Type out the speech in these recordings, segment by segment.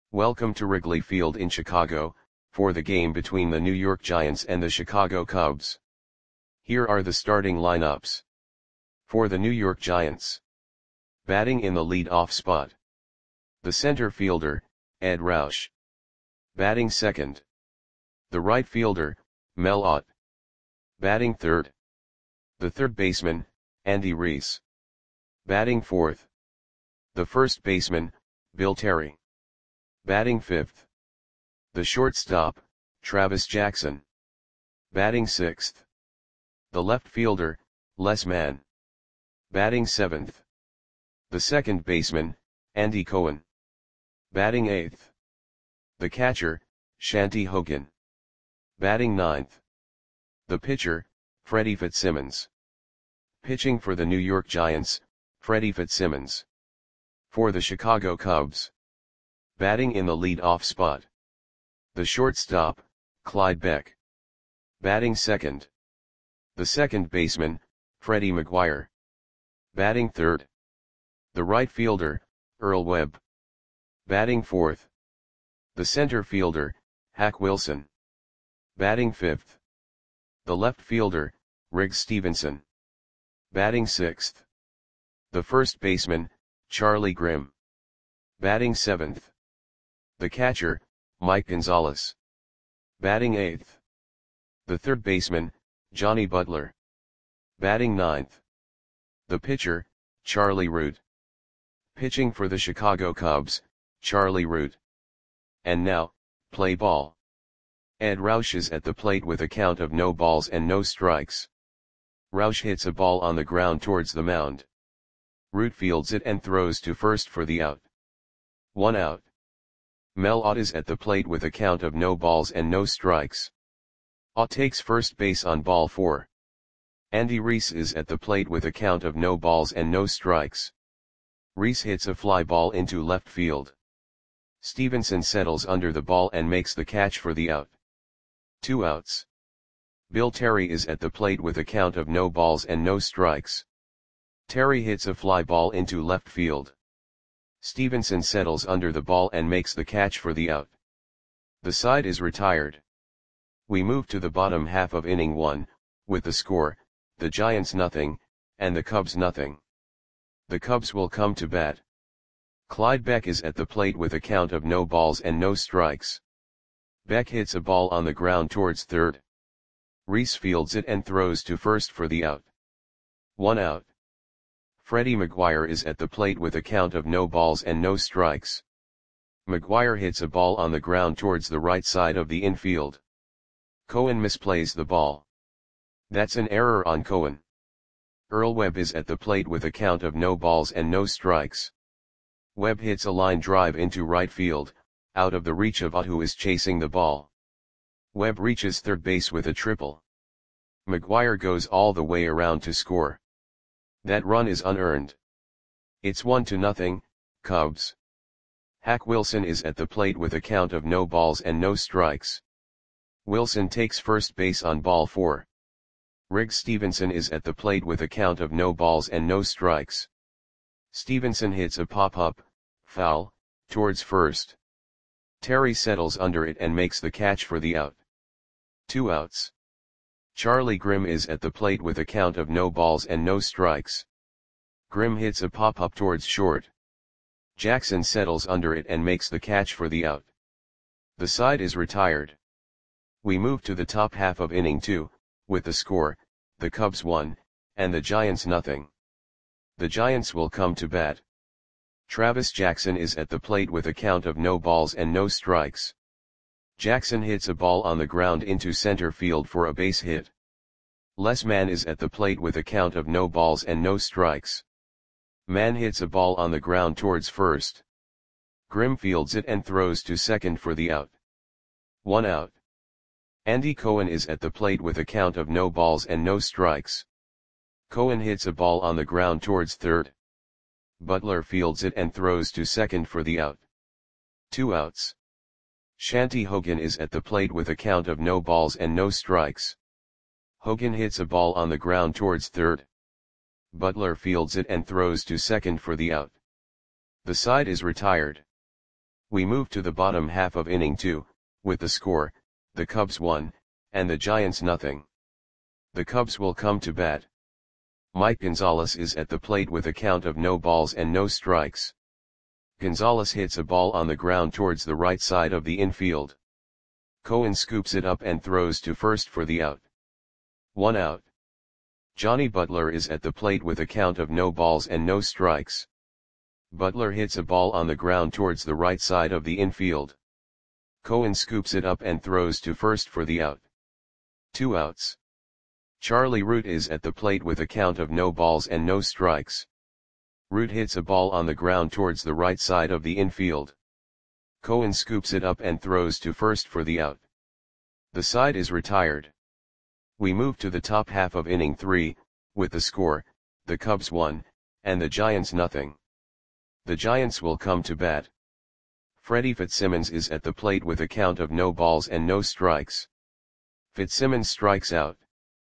Welcome to Wrigley Field in Chicago, for the game between the New York Giants and the Chicago Cubs. Here are the starting lineups. For the New York Giants. Batting in the lead-off spot. The center fielder, Ed Roush. Batting second. The right fielder, Mel Ott. Batting third. The third baseman, Andy Reese. Batting fourth. The first baseman, Bill Terry. Batting fifth. The shortstop, Travis Jackson. Batting sixth. The left fielder, Les Mann. Batting seventh. The second baseman, Andy Cohen. Batting eighth. The catcher, Shanty Hogan. Batting ninth. The pitcher, Freddie Fitzsimmons. Pitching for the New York Giants, Freddie Fitzsimmons. For the Chicago Cubs. Batting in the lead-off spot. The shortstop, Clyde Beck. Batting second. The second baseman, Freddie McGuire. Batting third. The right fielder, Earl Webb. Batting fourth. The center fielder, Hack Wilson. Batting fifth. The left fielder, Riggs Stephenson. Batting sixth. The first baseman, Charlie Grimm. Batting seventh. The catcher, Mike Gonzalez. Batting eighth. The third baseman, Johnny Butler. Batting ninth. The pitcher, Charlie Root. Pitching for the Chicago Cubs, Charlie Root. And now, play ball. Ed Roush is at the plate with a count of no balls and no strikes. Roush hits a ball on the ground towards the mound. Root fields it and throws to first for the out. 1 out. Mel Ott is at the plate with a count of no balls and no strikes. Ott takes first base on ball 4. Andy Reese is at the plate with a count of no balls and no strikes. Reese hits a fly ball into left field. Stephenson settles under the ball and makes the catch for the out. 2 outs. Bill Terry is at the plate with a count of no balls and no strikes. Terry hits a fly ball into left field. Stephenson settles under the ball and makes the catch for the out. The side is retired. We move to the bottom half of inning 1, with the score, the Giants nothing, and the Cubs nothing. The Cubs will come to bat. Clyde Beck is at the plate with a count of no balls and no strikes. Beck hits a ball on the ground towards third. Reese fields it and throws to first for the out. 1 out. Freddie McGuire is at the plate with a count of no balls and no strikes. McGuire hits a ball on the ground towards the right side of the infield. Cohen misplays the ball. That's an error on Cohen. Earl Webb is at the plate with a count of no balls and no strikes. Webb hits a line drive into right field, out of the reach of Ott, who is chasing the ball. Webb reaches third base with a triple. McGuire goes all the way around to score. That run is unearned. It's 1-0, Cubs. Hack Wilson is at the plate with a count of no balls and no strikes. Wilson takes first base on ball 4. Riggs Stephenson is at the plate with a count of no balls and no strikes. Stephenson hits a pop-up, foul, towards first. Terry settles under it and makes the catch for the out. 2 outs. Charlie Grimm is at the plate with a count of no balls and no strikes. Grimm hits a pop-up towards short. Jackson settles under it and makes the catch for the out. The side is retired. We move to the top half of inning 2, with the score, the Cubs 1, and the Giants nothing. The Giants will come to bat. Travis Jackson is at the plate with a count of no balls and no strikes. Jackson hits a ball on the ground into center field for a base hit. Les Mann is at the plate with a count of no balls and no strikes. Mann hits a ball on the ground towards first. Grimm fields it and throws to second for the out. 1 out. Andy Cohen is at the plate with a count of no balls and no strikes. Cohen hits a ball on the ground towards third. Butler fields it and throws to second for the out. 2 outs. Shanty Hogan is at the plate with a count of no balls and no strikes. Hogan hits a ball on the ground towards third. Butler fields it and throws to second for the out. The side is retired. We move to the bottom half of inning 2, with the score, the Cubs 1, and the Giants nothing. The Cubs will come to bat. Mike Gonzalez is at the plate with a count of no balls and no strikes. Gonzalez hits a ball on the ground towards the right side of the infield. Cohen scoops it up and throws to first for the out. 1 out. Johnny Butler is at the plate with a count of no balls and no strikes. Butler hits a ball on the ground towards the right side of the infield. Cohen scoops it up and throws to first for the out. 2 outs. Charlie Root is at the plate with a count of no balls and no strikes. Root hits a ball on the ground towards the right side of the infield. Cohen scoops it up and throws to first for the out. The side is retired. We move to the top half of inning 3, with the score, the Cubs 1, and the Giants nothing. The Giants will come to bat. Freddie Fitzsimmons is at the plate with a count of no balls and no strikes. Fitzsimmons strikes out.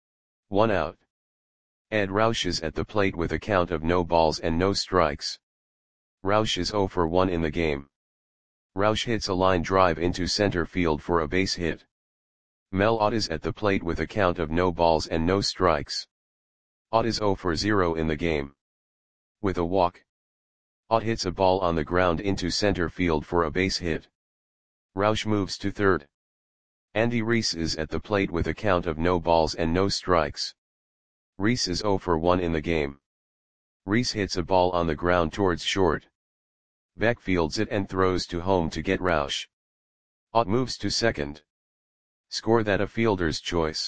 1 out. Ed Roush is at the plate with a count of no balls and no strikes. Roush is 0 for 1 in the game. Roush hits a line drive into center field for a base hit. Mel Ott is at the plate with a count of no balls and no strikes. Ott is 0 for 0 in the game. With a walk. Ott hits a ball on the ground into center field for a base hit. Roush moves to third. Andy Reese is at the plate with a count of no balls and no strikes. Reese is 0 for 1 in the game. Reese hits a ball on the ground towards short. Beck fields it and throws to home to get Roush. Ott moves to second. Score that a fielder's choice.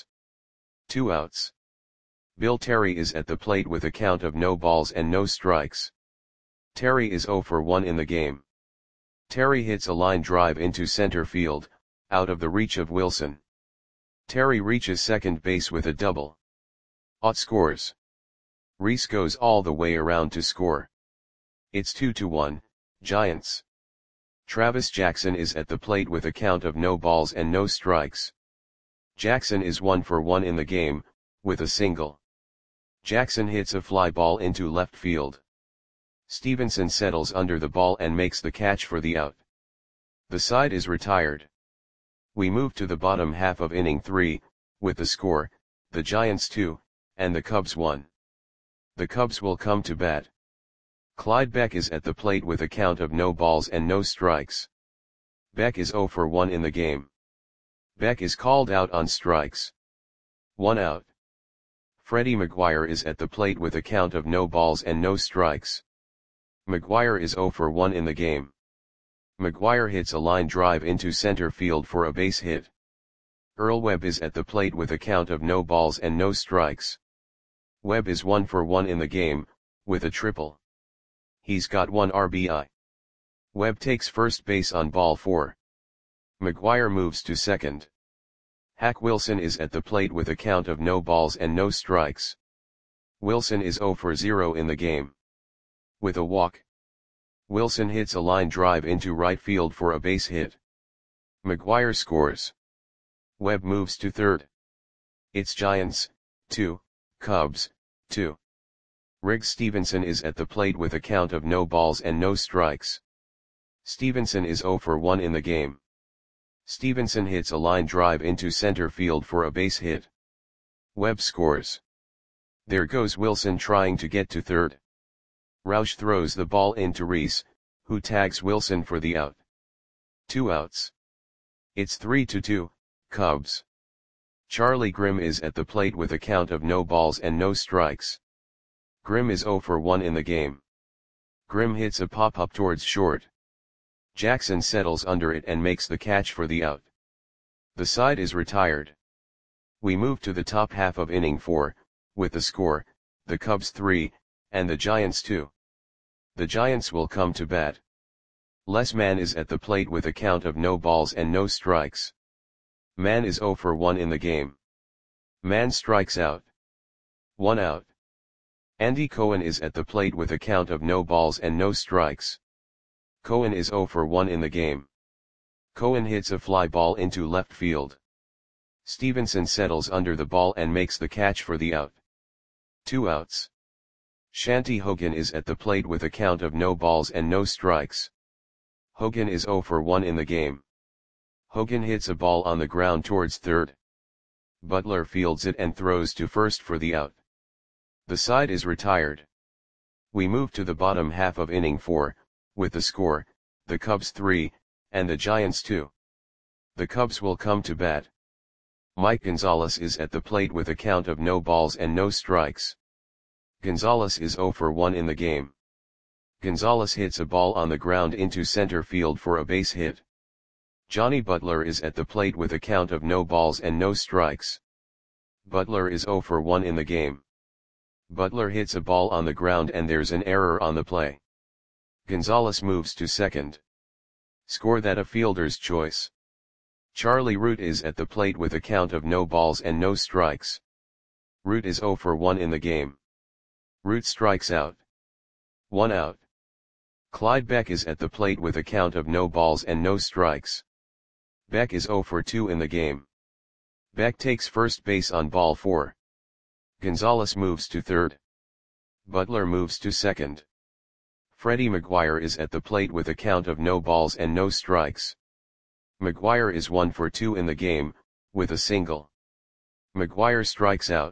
2 outs. Bill Terry is at the plate with a count of no balls and no strikes. Terry is 0 for 1 in the game. Terry hits a line drive into center field, out of the reach of Wilson. Terry reaches second base with a double. Ott scores. Reese goes all the way around to score. It's 2-1, Giants. Travis Jackson is at the plate with a count of no balls and no strikes. Jackson is 1 for 1 in the game, with a single. Jackson hits a fly ball into left field. Stevenson settles under the ball and makes the catch for the out. The side is retired. We move to the bottom half of inning 3, with the score, the Giants 2, and the Cubs 1. The Cubs will come to bat. Clyde Beck is at the plate with a count of no balls and no strikes. Beck is 0 for 1 in the game. Beck is called out on strikes. 1 out. Freddie McGuire is at the plate with a count of no balls and no strikes. McGuire is 0 for 1 in the game. McGuire hits a line drive into center field for a base hit. Earl Webb is at the plate with a count of no balls and no strikes. Webb is 1 for 1 in the game, with a triple. He's got 1 RBI. Webb takes first base on ball 4. McGuire moves to second. Hack Wilson is at the plate with a count of no balls and no strikes. Wilson is 0 for 0 in the game. With a walk. Wilson hits a line drive into right field for a base hit. McGuire scores. Webb moves to third. It's Giants, 2, Cubs, 2. Riggs Stevenson is at the plate with a count of no balls and no strikes. Stevenson is 0 for 1 in the game. Stevenson hits a line drive into center field for a base hit. Webb scores. There goes Wilson trying to get to third. Roush throws the ball into Reese, who tags Wilson for the out. 2 outs. It's 3-2, Cubs. Charlie Grimm is at the plate with a count of no balls and no strikes. Grimm is 0 for 1 in the game. Grimm hits a pop-up towards short. Jackson settles under it and makes the catch for the out. The side is retired. We move to the top half of inning 4, with the score, the Cubs 3, and the Giants 2. The Giants will come to bat. Les Mann is at the plate with a count of no balls and no strikes. Mann is 0 for 1 in the game. Mann strikes out. 1 out. Andy Cohen is at the plate with a count of no balls and no strikes. Cohen is 0 for 1 in the game. Cohen hits a fly ball into left field. Stevenson settles under the ball and makes the catch for the out. 2 outs. Shanty Hogan is at the plate with a count of no balls and no strikes. Hogan is 0 for 1 in the game. Hogan hits a ball on the ground towards third. Butler fields it and throws to first for the out. The side is retired. We move to the bottom half of inning 4, with the score, the Cubs 3, and the Giants 2. The Cubs will come to bat. Mike Gonzalez is at the plate with a count of no balls and no strikes. Gonzalez is 0 for 1 in the game. Gonzalez hits a ball on the ground into center field for a base hit. Johnny Butler is at the plate with a count of no balls and no strikes. Butler is 0 for 1 in the game. Butler hits a ball on the ground and there's an error on the play. Gonzalez moves to second. Score that a fielder's choice. Charlie Root is at the plate with a count of no balls and no strikes. Root is 0 for 1 in the game. Root strikes out. 1 out. Clyde Beck is at the plate with a count of no balls and no strikes. Beck is 0 for 2 in the game. Beck takes first base on ball 4. Gonzalez moves to third. Butler moves to second. Freddie McGuire is at the plate with a count of no balls and no strikes. McGuire is 1 for 2 in the game, with a single. McGuire strikes out.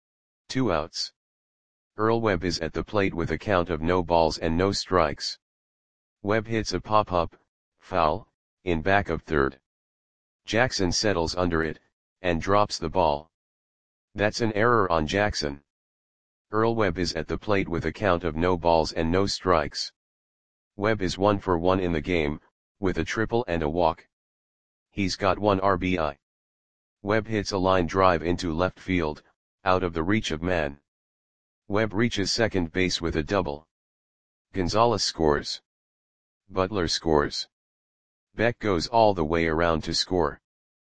2 outs. Earl Webb is at the plate with a count of no balls and no strikes. Webb hits a pop-up, foul, in back of third. Jackson settles under it, and drops the ball. That's an error on Jackson. Earl Webb is at the plate with a count of no balls and no strikes. Webb is 1 for 1 in the game, with a triple and a walk. He's got 1 RBI. Webb hits a line drive into left field, out of the reach of man. Webb reaches second base with a double. Gonzalez scores. Butler scores. Beck goes all the way around to score.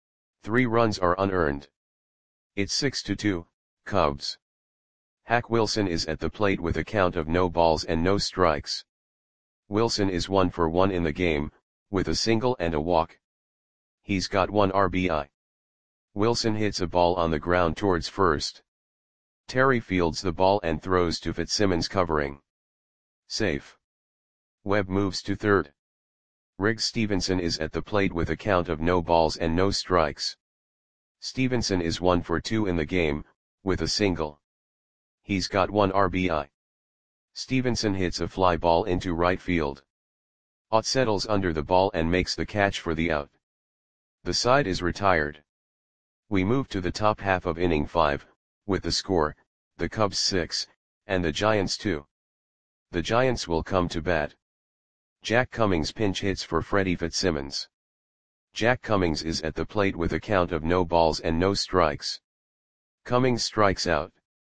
3 runs are unearned. It's 6-2, Cubs. Hack Wilson is at the plate with a count of no balls and no strikes. Wilson is 1 for 1 in the game, with a single and a walk. He's got 1 RBI. Wilson hits a ball on the ground towards first. Terry fields the ball and throws to Fitzsimmons covering. Safe. Webb moves to third. Riggs Stevenson is at the plate with a count of no balls and no strikes. Stevenson is 1 for 2 in the game, with a single. He's got 1 RBI. Stevenson hits a fly ball into right field. Ott settles under the ball and makes the catch for the out. The side is retired. We move to the top half of inning 5, with the score, the Cubs 6, and the Giants 2. The Giants will come to bat. Jack Cummings pinch hits for Freddie Fitzsimmons. Jack Cummings is at the plate with a count of no balls and no strikes. Cummings strikes out.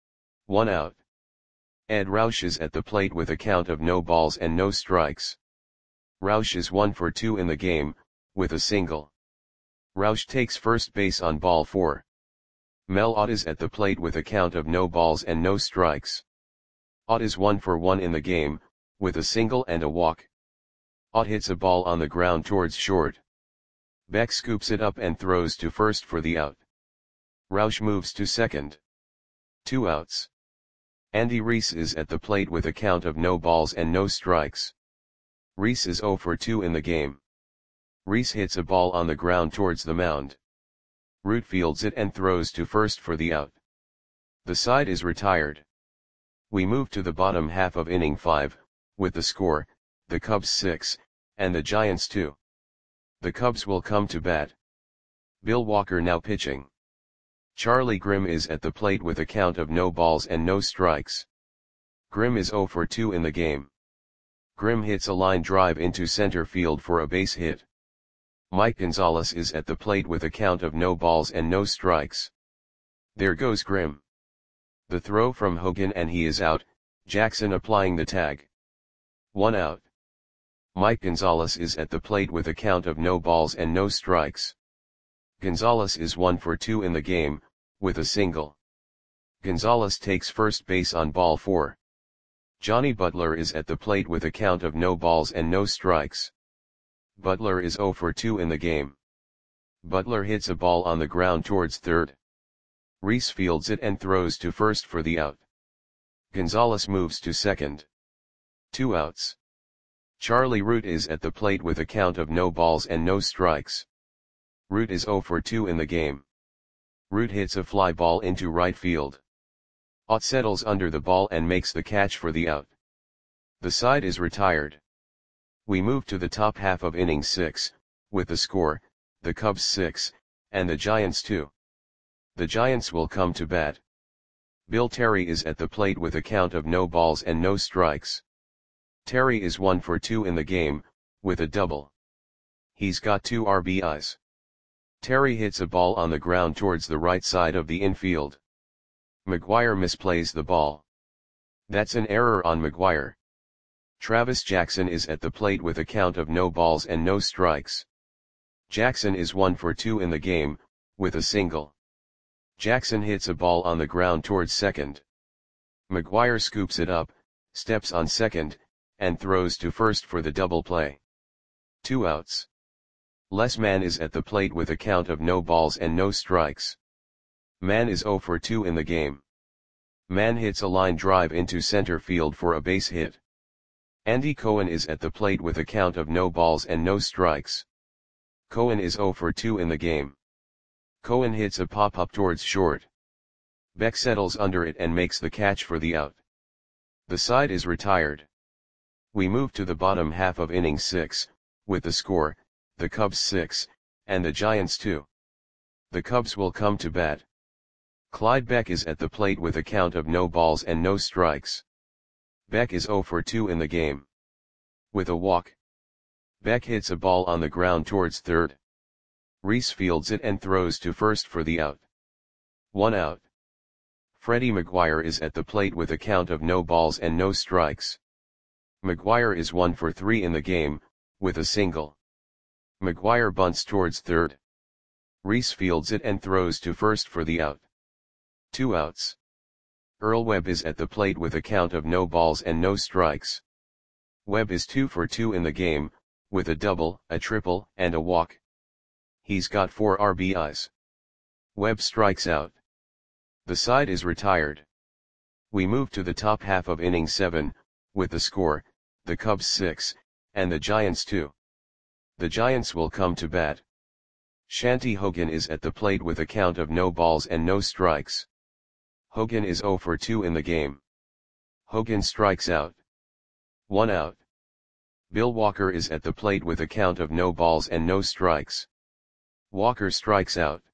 1 out. Ed Roush is at the plate with a count of no balls and no strikes. Roush is 1 for 2 in the game, with a single. Roush takes first base on ball 4. Mel Ott is at the plate with a count of no balls and no strikes. Ott is 1 for 1 in the game, with a single and a walk. Ott hits a ball on the ground towards short. Beck scoops it up and throws to first for the out. Roush moves to second. 2 outs. Andy Reese is at the plate with a count of no balls and no strikes. Reese is 0 for 2 in the game. Reese hits a ball on the ground towards the mound. Root fields it and throws to first for the out. The side is retired. We move to the bottom half of inning 5, with the score, the Cubs 6, and the Giants 2. The Cubs will come to bat. Bill Walker now pitching. Charlie Grimm is at the plate with a count of no balls and no strikes. Grimm is 0 for 2 in the game. Grimm hits a line drive into center field for a base hit. Mike Gonzalez is at the plate with a count of no balls and no strikes. There goes Grimm. The throw from Hogan and he is out, Jackson applying the tag. 1 out. Mike Gonzalez is at the plate with a count of no balls and no strikes. Gonzalez is 1 for 2 in the game, with a single. Gonzalez takes first base on ball 4. Johnny Butler is at the plate with a count of no balls and no strikes. Butler is 0 for 2 in the game. Butler hits a ball on the ground towards third. Reese fields it and throws to first for the out. Gonzalez moves to second. 2 outs. Charlie Root is at the plate with a count of no balls and no strikes. Root is 0 for 2 in the game. Root hits a fly ball into right field. Ott settles under the ball and makes the catch for the out. The side is retired. We move to the top half of inning 6, with the score, the Cubs 6, and the Giants 2. The Giants will come to bat. Bill Terry is at the plate with a count of no balls and no strikes. Terry is 1 for 2 in the game, with a double. He's got 2 RBIs. Terry hits a ball on the ground towards the right side of the infield. McGuire misplays the ball. That's an error on McGuire. Travis Jackson is at the plate with a count of no balls and no strikes. Jackson is 1 for 2 in the game, with a single. Jackson hits a ball on the ground towards second. McGuire scoops it up, steps on second, and throws to first for the double play. 2 outs. Les Mann is at the plate with a count of no balls and no strikes. Mann is 0 for 2 in the game. Mann hits a line drive into center field for a base hit. Andy Cohen is at the plate with a count of no balls and no strikes. Cohen is 0 for 2 in the game. Cohen hits a pop-up towards short. Beck settles under it and makes the catch for the out. The side is retired. We move to the bottom half of inning 6, with the score, the Cubs 6, and the Giants 2. The Cubs will come to bat. Clyde Beck is at the plate with a count of no balls and no strikes. Beck is 0 for 2 in the game. With a walk. Beck hits a ball on the ground towards third. Reese fields it and throws to first for the out. 1 out. Freddie McGuire is at the plate with a count of no balls and no strikes. McGuire is 1 for 3 in the game, with a single. McGuire bunts towards third. Reese fields it and throws to first for the out. 2 outs. Earl Webb is at the plate with a count of no balls and no strikes. Webb is 2 for 2 in the game, with a double, a triple, and a walk. He's got 4 RBIs. Webb strikes out. The side is retired. We move to the top half of inning 7, with the score, the Cubs 6, and the Giants 2. The Giants will come to bat. Shanty Hogan is at the plate with a count of no balls and no strikes. Hogan is 0 for 2 in the game. Hogan strikes out. 1 out. Bill Walker is at the plate with a count of no balls and no strikes. Walker strikes out.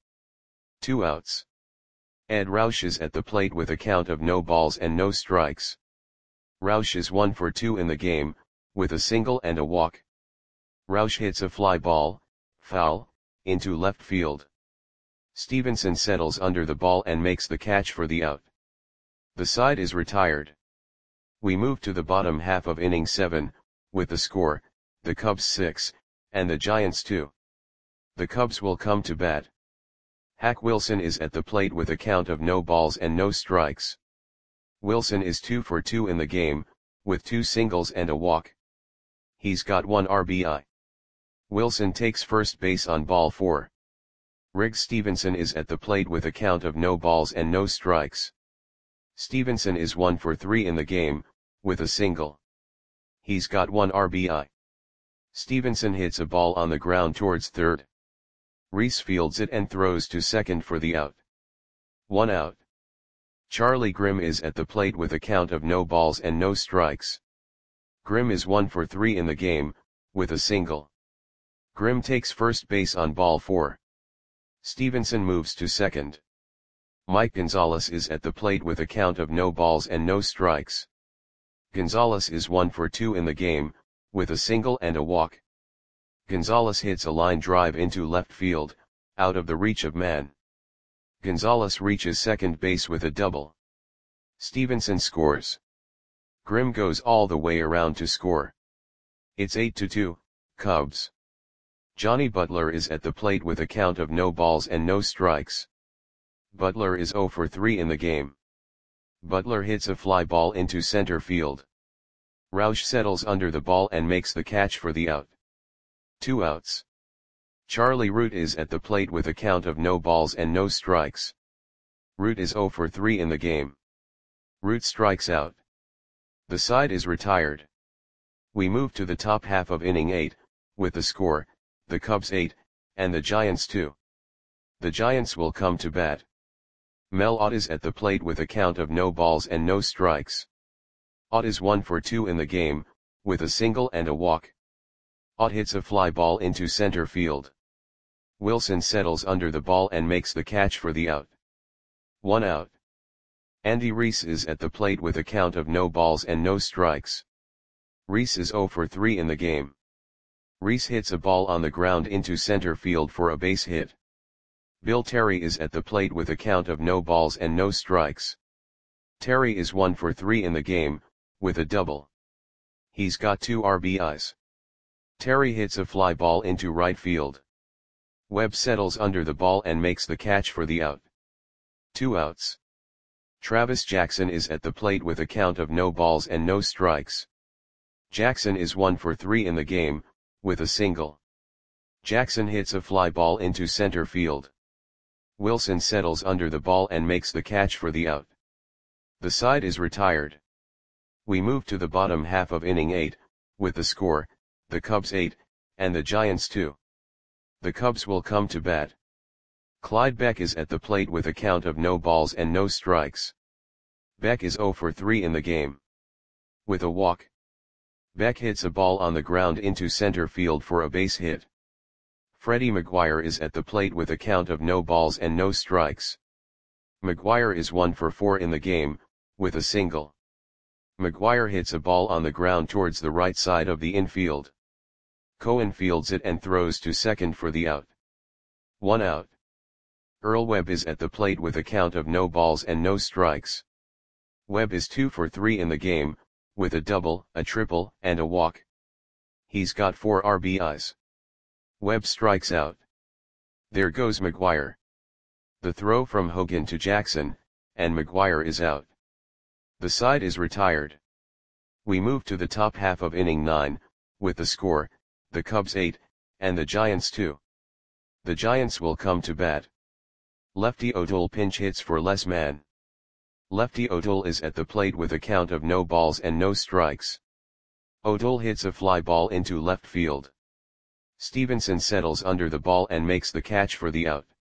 2 outs. Ed Roush is at the plate with a count of no balls and no strikes. Roush is 1 for 2 in the game, with a single and a walk. Roush hits a fly ball, foul, into left field. Stevenson settles under the ball and makes the catch for the out. The side is retired. We move to the bottom half of inning 7, with the score, the Cubs 6, and the Giants 2. The Cubs will come to bat. Hack Wilson is at the plate with a count of no balls and no strikes. Wilson is 2 for 2 in the game, with 2 singles and a walk. He's got 1 RBI. Wilson takes first base on ball 4. Riggs Stevenson is at the plate with a count of no balls and no strikes. Stevenson is 1 for 3 in the game, with a single. He's got 1 RBI. Stevenson hits a ball on the ground towards third. Reese fields it and throws to second for the out. 1 out. Charlie Grimm is at the plate with a count of no balls and no strikes. Grimm is 1 for 3 in the game, with a single. Grimm takes first base on ball 4. Stevenson moves to second. Mike Gonzalez is at the plate with a count of no balls and no strikes. Gonzalez is 1 for 2 in the game, with a single and a walk. Gonzalez hits a line drive into left field, out of the reach of Mann. Gonzalez reaches second base with a double. Stevenson scores. Grimm goes all the way around to score. It's 8-2, Cubs. Johnny Butler is at the plate with a count of no balls and no strikes. Butler is 0 for 3 in the game. Butler hits a fly ball into center field. Roush settles under the ball and makes the catch for the out. 2 outs. Charlie Root is at the plate with a count of no balls and no strikes. Root is 0 for 3 in the game. Root strikes out. The side is retired. We move to the top half of inning 8, with the score, the Cubs 8, and the Giants 2. The Giants will come to bat. Mel Ott is at the plate with a count of no balls and no strikes. Ott is 1 for 2 in the game, with a single and a walk. Ott hits a fly ball into center field. Wilson settles under the ball and makes the catch for the out. 1 out. Andy Reese is at the plate with a count of no balls and no strikes. Reese is 0 for 3 in the game. Reese hits a ball on the ground into center field for a base hit. Bill Terry is at the plate with a count of no balls and no strikes. Terry is 1 for 3 in the game, with a double. He's got 2 RBIs. Terry hits a fly ball into right field. Webb settles under the ball and makes the catch for the out. 2 outs. Travis Jackson is at the plate with a count of no balls and no strikes. Jackson is 1 for 3 in the game, with a single. Jackson hits a fly ball into center field. Wilson settles under the ball and makes the catch for the out. The side is retired. We move to the bottom half of inning 8, with the score, the Cubs 8, and the Giants 2. The Cubs will come to bat. Clyde Beck is at the plate with a count of no balls and no strikes. Beck is 0 for 3 in the game. With a walk. Beck hits a ball on the ground into center field for a base hit. Freddie McGuire is at the plate with a count of no balls and no strikes. McGuire is 1 for 4 in the game, with a single. McGuire hits a ball on the ground towards the right side of the infield. Cohen fields it and throws to second for the out. 1 out. Earl Webb is at the plate with a count of no balls and no strikes. Webb is 2 for 3 in the game, with a double, a triple, and a walk. He's got 4 RBIs. Webb strikes out. There goes McGuire. The throw from Hogan to Jackson, and McGuire is out. The side is retired. We move to the top half of inning 9, with the score, the Cubs 8, and the Giants 2. The Giants will come to bat. Lefty O'Toole pinch hits for Les Man. Lefty O'Toole is at the plate with a count of no balls and no strikes. O'Toole hits a fly ball into left field. Stevenson settles under the ball and makes the catch for the out.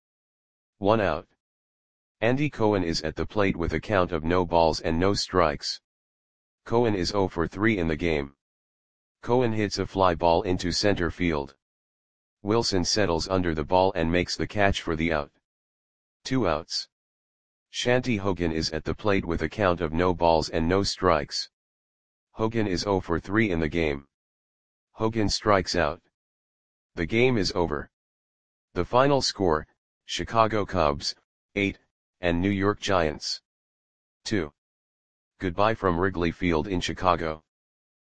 1 out. Andy Cohen is at the plate with a count of no balls and no strikes. Cohen is 0 for 3 in the game. Cohen hits a fly ball into center field. Wilson settles under the ball and makes the catch for the out. 2 outs. Shanty Hogan is at the plate with a count of no balls and no strikes. Hogan is 0 for 3 in the game. Hogan strikes out. The game is over. The final score, Chicago Cubs, 8, and New York Giants, 2. Goodbye from Wrigley Field in Chicago.